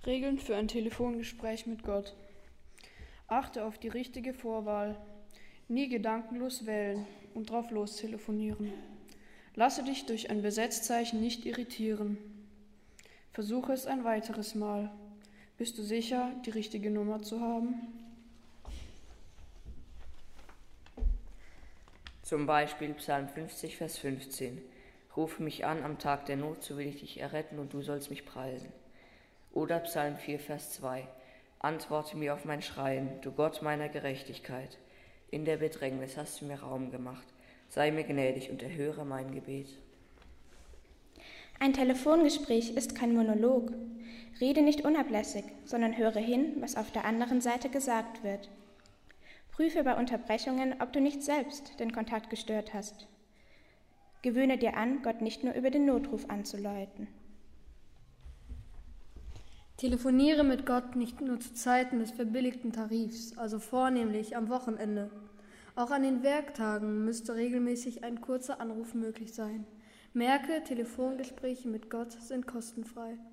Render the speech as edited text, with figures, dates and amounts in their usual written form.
Regeln für ein Telefongespräch mit Gott. Achte auf die richtige Vorwahl. Nie gedankenlos wählen und drauf los telefonieren. Lasse dich durch ein Besetzzeichen nicht irritieren. Versuche es ein weiteres Mal. Bist du sicher, die richtige Nummer zu haben? Zum Beispiel Psalm 50, Vers 15. Rufe mich an am Tag der Not, so will ich dich erretten und du sollst mich preisen. Oder Psalm 4, Vers 2. Antworte mir auf mein Schreien, du Gott meiner Gerechtigkeit. In der Bedrängnis hast du mir Raum gemacht. Sei mir gnädig und erhöre mein Gebet. Ein Telefongespräch ist kein Monolog. Rede nicht unablässig, sondern höre hin, was auf der anderen Seite gesagt wird. Prüfe bei Unterbrechungen, ob du nicht selbst den Kontakt gestört hast. Gewöhne dir an, Gott nicht nur über den Notruf anzuläuten. Telefoniere mit Gott nicht nur zu Zeiten des verbilligten Tarifs, also vornehmlich am Wochenende. Auch an den Werktagen müsste regelmäßig ein kurzer Anruf möglich sein. Merke, Telefongespräche mit Gott sind kostenfrei.